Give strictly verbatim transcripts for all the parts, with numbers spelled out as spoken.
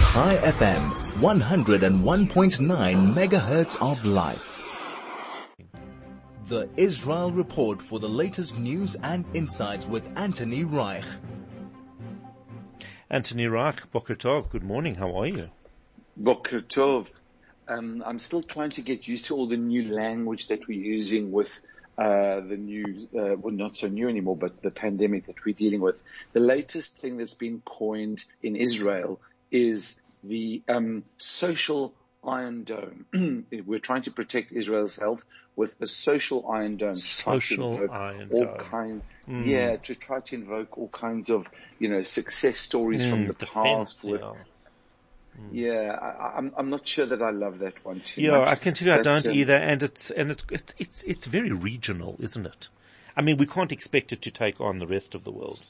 Chai F M, one oh one point nine megahertz of life. The Israel Report for the latest news and insights with Anthony Reich. Anthony Reich, Boker Tov, good morning, how are you? Boker Tov. Um, I'm still trying to get used to all the new language that we're using with uh, the new, uh, well, not so new anymore, but the pandemic that we're dealing with. The latest thing that's been coined in Israel is the um, social Iron Dome. We're trying to protect Israel's health with a social Iron Dome. Social Iron all Dome. Kind, mm. Yeah, to try to invoke all kinds of, you know, success stories mm, from the defense, past. With, yeah, mm. yeah I, I'm I'm not sure that I love that one too yeah, much. I can tell you I but, don't um, either, and it's and it's, it's it's it's very regional, isn't it? I mean, we can't expect it to take on the rest of the world.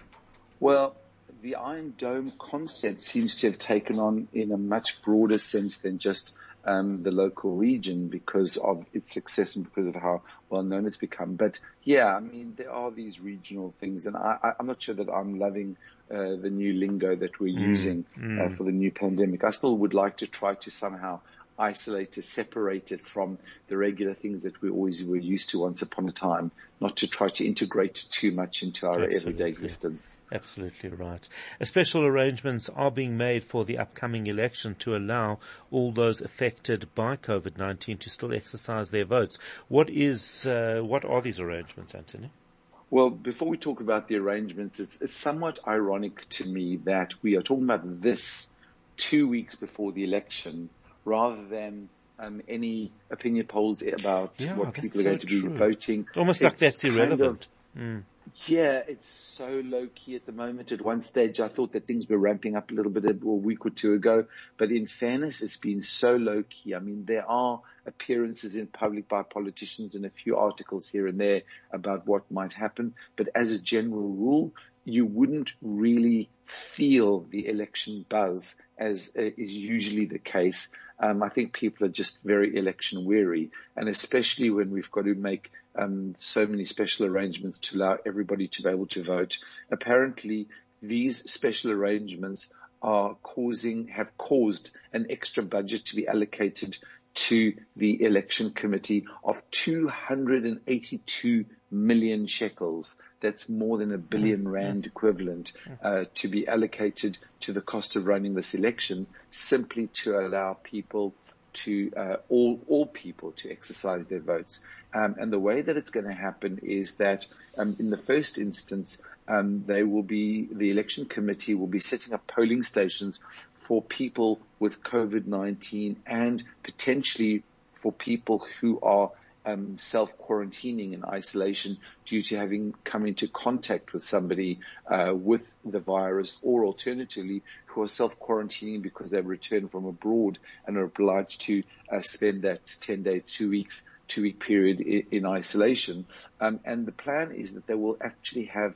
Well, the Iron Dome concept seems to have taken on in a much broader sense than just um, the local region because of its success and because of how well known it's become. But yeah, I mean, there are these regional things, and I, I, I'm not sure that I'm loving uh, the new lingo that we're Mm, using mm. uh, for the new pandemic. I still would like to try to somehow isolate it, separate it from the regular things that we always were used to once upon a time, not to try to integrate too much into our Absolutely. everyday existence. Absolutely right. Uh, Special arrangements are being made for the upcoming election to allow all those affected by COVID nineteen to still exercise their votes. What is, uh, what are these arrangements, Anthony? Well, before we talk about the arrangements, it's, it's somewhat ironic to me that we are talking about this two weeks before the election rather than um, any opinion polls about Yeah, what that's people are going so to be true. voting. It's almost like It's that's kind irrelevant. of- Mm. Yeah, it's so low-key at the moment. At one stage, I thought that things were ramping up a little bit a week or two ago. But in fairness, it's been so low-key. I mean, there are appearances in public by politicians and a few articles here and there about what might happen. But as a general rule, you wouldn't really feel the election buzz as uh, is usually the case. Um, I think people are just very election weary, and especially when we've got to make um, so many special arrangements to allow everybody to be able to vote. Apparently, these special arrangements are causing, have caused an extra budget to be allocated to the election committee of two hundred eighty-two million shekels. That's more than a billion rand equivalent uh, to be allocated to the cost of running this election, simply to allow people to, uh, all, all people to exercise their votes. Um, and the way that it's going to happen is that um, in the first instance, um, they will be, the election committee will be setting up polling stations for people with COVID nineteen and potentially for people who are Um, self-quarantining in isolation due to having come into contact with somebody uh, with the virus, or alternatively who are self-quarantining because they've returned from abroad and are obliged to uh, spend that ten-day, two weeks, two-week period in, in isolation. Um, and the plan is that they will actually have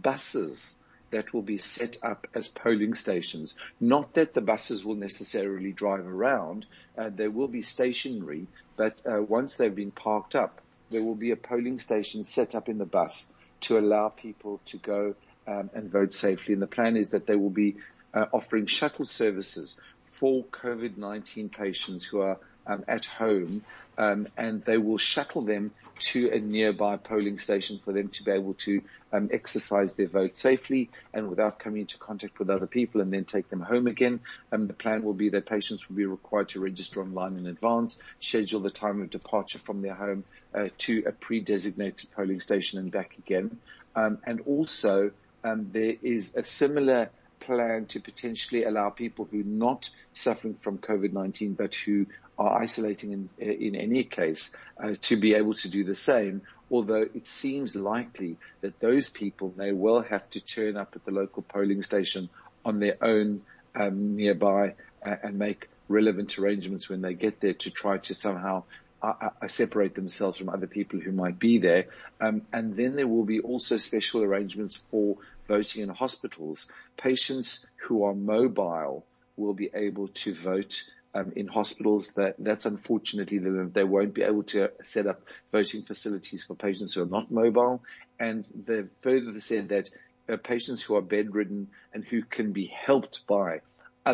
buses that will be set up as polling stations. Not that the buses will necessarily drive around. Uh, they will be stationary, but uh, once they've been parked up, there will be a polling station set up in the bus to allow people to go um, and vote safely. And the plan is that they will be uh, offering shuttle services for COVID nineteen patients who are um, at home, um, and they will shuttle them to a nearby polling station for them to be able to um, exercise their vote safely and without coming into contact with other people, and then take them home again. Um, the plan will be that patients will be required to register online in advance, schedule the time of departure from their home uh, to a pre-designated polling station and back again. Um, and also, um, there is a similar plan to potentially allow people who are not suffering from COVID nineteen but who are isolating in, in any case uh, to be able to do the same, although it seems likely that those people may well have to turn up at the local polling station on their own um, nearby uh, and make relevant arrangements when they get there to try to somehow uh, uh, separate themselves from other people who might be there. Um, and then there will be also special arrangements for voting in hospitals. Patients who are mobile will be able to vote Um, in hospitals. That that's unfortunately that they won't be able to set up voting facilities for patients who are not mobile. And they've further said that uh, patients who are bedridden and who can be helped by other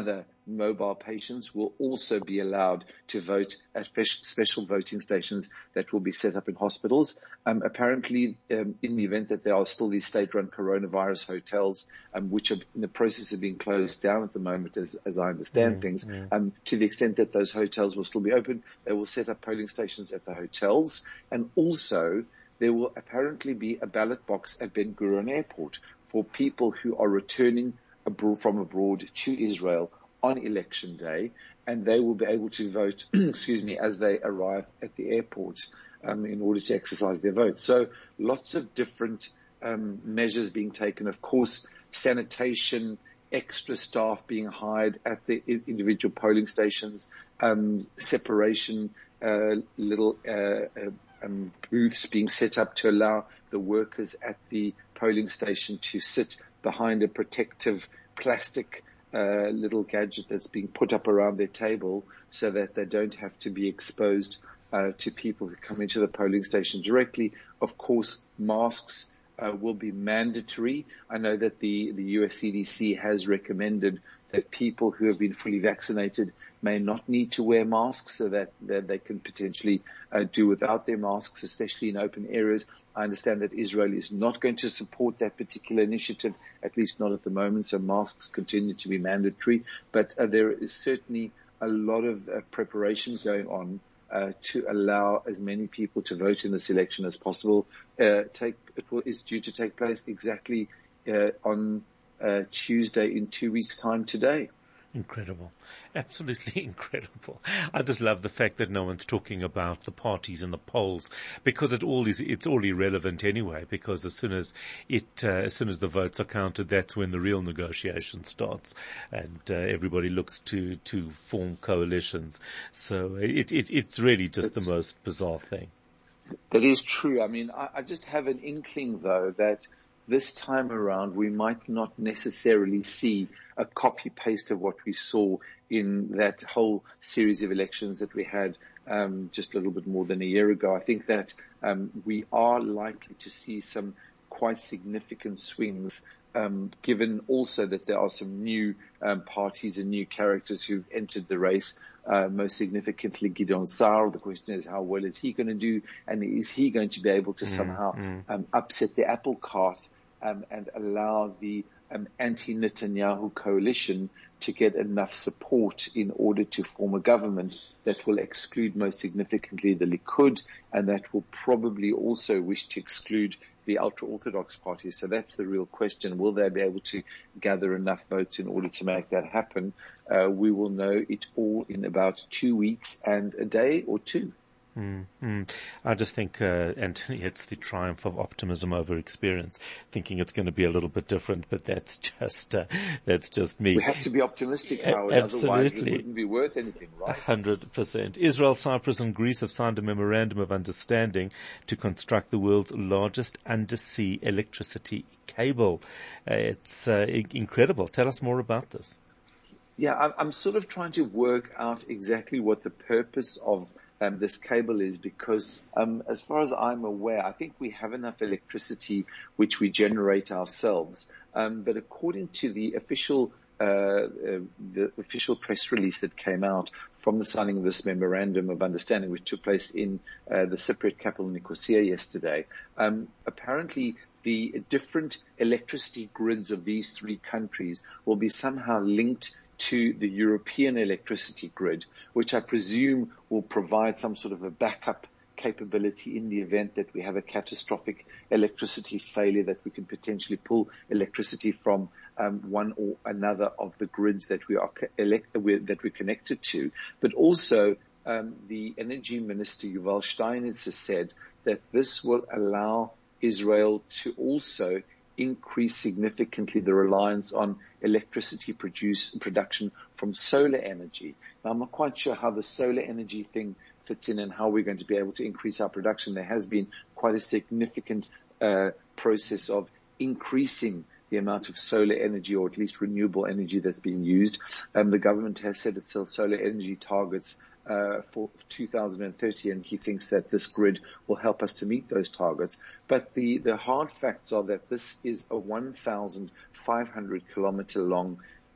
mobile patients will also be allowed to vote at special voting stations that will be set up in hospitals. Um, apparently, um, in the event that there are still these state-run coronavirus hotels, um, which are in the process of being closed down at the moment, as, as I understand mm, things, mm. Um, to the extent that those hotels will still be open, they will set up polling stations at the hotels. And also, there will apparently be a ballot box at Ben Gurion Airport for people who are returning abroad, from abroad to Israel on election day, and they will be able to vote, excuse me, as they arrive at the airport um, in order to exercise their vote. So lots of different um, measures being taken. Of course, sanitation, extra staff being hired at the individual polling stations, um, separation, uh, little uh, uh, um, booths being set up to allow the workers at the polling station to sit behind a protective plastic uh, little gadget that's being put up around their table so that they don't have to be exposed uh, to people who come into the polling station directly. Of course, masks uh, will be mandatory. I know that the, the U S C D C has recommended that people who have been fully vaccinated may not need to wear masks, so that, that they can potentially uh, do without their masks, especially in open areas. I understand that Israel is not going to support that particular initiative, at least not at the moment, so masks continue to be mandatory. But uh, there is certainly a lot of uh, preparation going on uh, to allow as many people to vote in this election as possible. Uh, take, it will, is due to take place exactly uh, on uh, Tuesday in two weeks' time today. Incredible. Absolutely incredible. I just love the fact that no one's talking about the parties and the polls, because it all is, it's all irrelevant anyway, because as soon as it, uh, as soon as the votes are counted, that's when the real negotiation starts, and uh, everybody looks to, to form coalitions. So it, it, it's really just it's, the most bizarre thing. That is true. I mean, I, I just have an inkling though that this time around, we might not necessarily see a copy-paste of what we saw in that whole series of elections that we had um, just a little bit more than a year ago. I think that um, we are likely to see some quite significant swings, um, given also that there are some new um, parties and new characters who've entered the race. Uh, most significantly, Gideon Sa'ar. The question is, how well is he going to do? And is he going to be able to mm, somehow mm. Um, upset the apple cart um, and allow the um, anti-Netanyahu coalition to get enough support in order to form a government that will exclude most significantly the Likud, and that will probably also wish to exclude the ultra-Orthodox parties. So that's the real question. Will they be able to gather enough votes in order to make that happen? Uh, we will know it all in about two weeks and a day or two. Mm, mm. I just think, uh, Anthony, it's the triumph of optimism over experience, thinking it's going to be a little bit different, but that's just, uh, that's just me. We have to be optimistic, Howard. Absolutely. Otherwise it wouldn't be worth anything, right? one hundred percent. Israel, Cyprus and Greece have signed a memorandum of understanding to construct the world's largest undersea electricity cable. Uh, it's uh, incredible. Tell us more about this. Yeah, I'm sort of trying to work out exactly what the purpose of um, this cable is, because um, as far as I'm aware, I think we have enough electricity which we generate ourselves. Um, but according to the official uh, uh, the official press release that came out from the signing of this memorandum of understanding, which took place in uh, the Cypriot capital Nicosia yesterday, um, apparently the different electricity grids of these three countries will be somehow linked to the European electricity grid, which I presume will provide some sort of a backup capability in the event that we have a catastrophic electricity failure, that we can potentially pull electricity from um, one or another of the grids that we are elect- that we're connected to. But also, um, the Energy Minister Yuval Steinitz has said that this will allow Israel to also increase significantly the reliance on electricity produce, production from solar energy. Now, I'm not quite sure how the solar energy thing fits in and how we're going to be able to increase our production. There has been quite a significant uh, process of increasing the amount of solar energy, or at least renewable energy, that's being used. Um, the government has set itself solar energy targets Uh, for two thousand thirty, and he thinks that this grid will help us to meet those targets. But the, the hard facts are that this is a one thousand five hundred kilometer long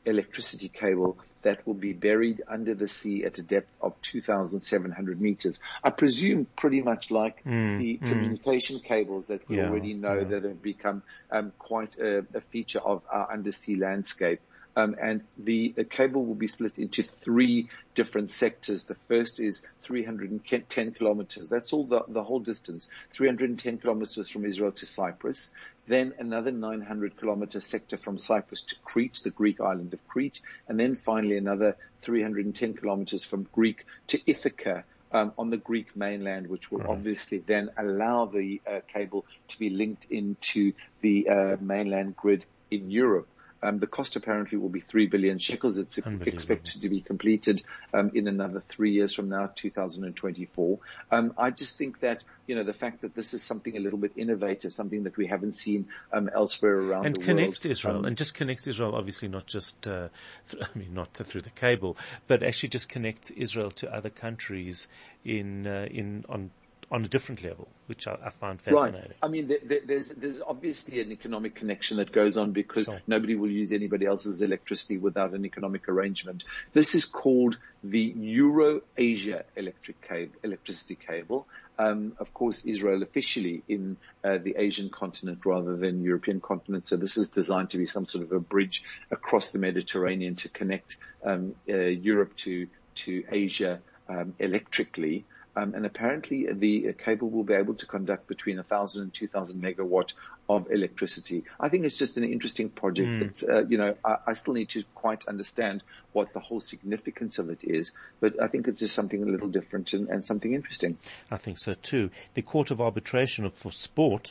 electricity cable that will be buried under the sea at a depth of two thousand seven hundred meters. I presume pretty much like mm, the mm. communication cables that we Yeah, already know yeah. that have become um, quite a, a feature of our undersea landscape. Um, and the, the cable will be split into three different sectors. The first is three hundred ten kilometers. That's all the, the whole distance, three hundred ten kilometers from Israel to Cyprus. Then another nine hundred kilometer sector from Cyprus to Crete, the Greek island of Crete. And then finally another three hundred ten kilometers from Greek to Ithaca, um, on the Greek mainland, which will Right. obviously then allow the uh, cable to be linked into the uh, mainland grid in Europe. Um, the cost apparently will be three billion shekels. It's expected to be completed um, in another three years from now, two thousand twenty-four. Um, I just think that, you know, the fact that this is something a little bit innovative, something that we haven't seen um, elsewhere around and the world. And connect Israel, um, and just connect Israel, obviously not just, uh, th- I mean, not through the cable, but actually just connect Israel to other countries in, uh, in, on, on a different level, which I, I find fascinating. Right. I mean, there, there, there's there's obviously an economic connection that goes on because Sure. nobody will use anybody else's electricity without an economic arrangement. This is called the Euro-Asia electric cable, electricity cable. Um, of course, Israel officially in uh, the Asian continent rather than European continent. So this is designed to be some sort of a bridge across the Mediterranean to connect um, uh, Europe to to Asia um, electrically. Um, and apparently the uh, cable will be able to conduct between one thousand and two thousand megawatt of electricity. I think it's just an interesting project. Mm. It's, uh, you know, I, I still need to quite understand what the whole significance of it is, but I think it's just something a little different and, and something interesting. I think so too. The Court of Arbitration for Sport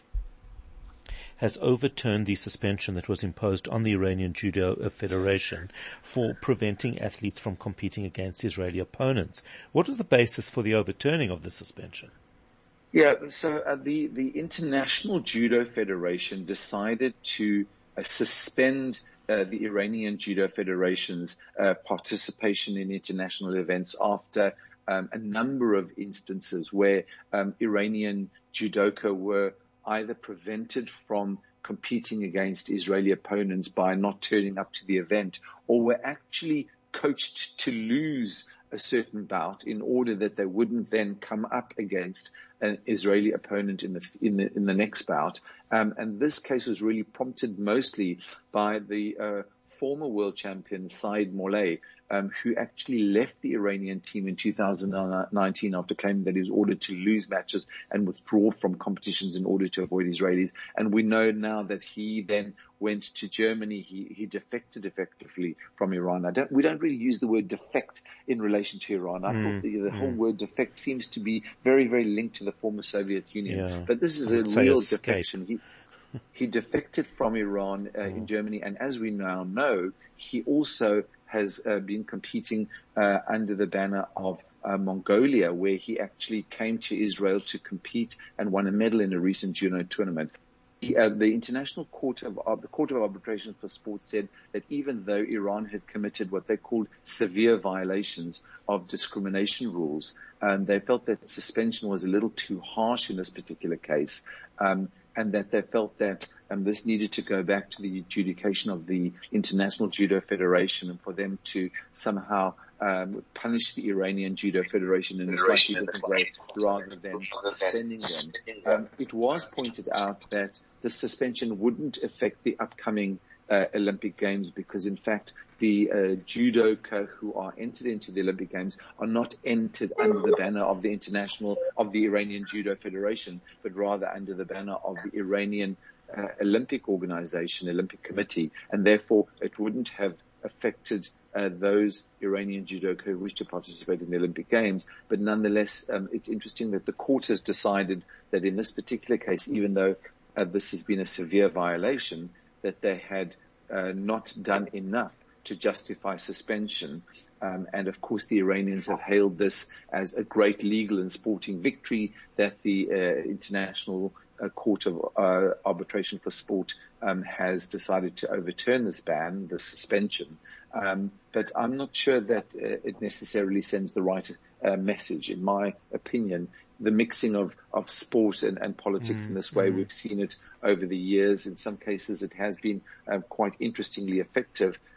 has overturned the suspension that was imposed on the Iranian Judo Federation for preventing athletes from competing against Israeli opponents. What was the basis for the overturning of the suspension? Yeah, so uh, the, the International Judo Federation decided to uh, suspend uh, the Iranian Judo Federation's uh, participation in international events after um, a number of instances where um, Iranian judoka were either prevented from competing against Israeli opponents by not turning up to the event, or were actually coached to lose a certain bout in order that they wouldn't then come up against an Israeli opponent in the in the in the next bout. Um, and this case was really prompted mostly by the uh, former world champion Said Molay, um, who actually left the Iranian team in two thousand nineteen after claiming that he was ordered to lose matches and withdraw from competitions in order to avoid Israelis. And we know now that he then went to Germany. He, he defected effectively from Iran. I don't, we don't really use the word defect in relation to Iran. I mm, thought the, the mm. whole word defect seems to be very, very linked to the former Soviet Union. Yeah. But this is a real defection. He, He defected from Iran uh, in Germany, and as we now know, he also has uh, been competing uh, under the banner of uh, Mongolia, where he actually came to Israel to compete and won a medal in a recent judo tournament. He, uh, the International Court of uh, the Court of Arbitration for Sport said that even though Iran had committed what they called severe violations of discrimination rules, um, they felt that suspension was a little too harsh in this particular case. Um, and that they felt that um, this needed to go back to the adjudication of the International Judo Federation and for them to somehow um, punish the Iranian Judo Federation in a slightly different way rather than suspending them. Um, it was pointed out that the suspension wouldn't affect the upcoming uh, Olympic Games because, in fact, the uh, judoka who are entered into the Olympic Games are not entered under the banner of the international, of the Iranian Judo Federation, but rather under the banner of the Iranian uh, Olympic Organization, Olympic Committee, and therefore it wouldn't have affected uh, those Iranian judoka who wish to participate in the Olympic Games. But nonetheless, um, it's interesting that the court has decided that in this particular case, even though uh, this has been a severe violation, that they had uh, not done enough to justify suspension. Um, and of course, the Iranians have hailed this as a great legal and sporting victory that the uh, International uh, Court of uh, Arbitration for Sport um, has decided to overturn this ban, the suspension. Um, but I'm not sure that uh, it necessarily sends the right uh, message. In my opinion, the mixing of, of sport and, and politics mm, in this way, mm. we've seen it over the years. In some cases, it has been uh, quite interestingly effective.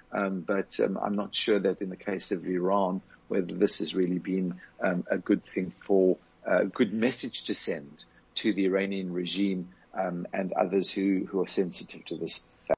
Um, but um, I'm not sure that in the case of Iran, whether this has really been um, a good thing for a good message to send to the Iranian regime um, and others who, who are sensitive to this.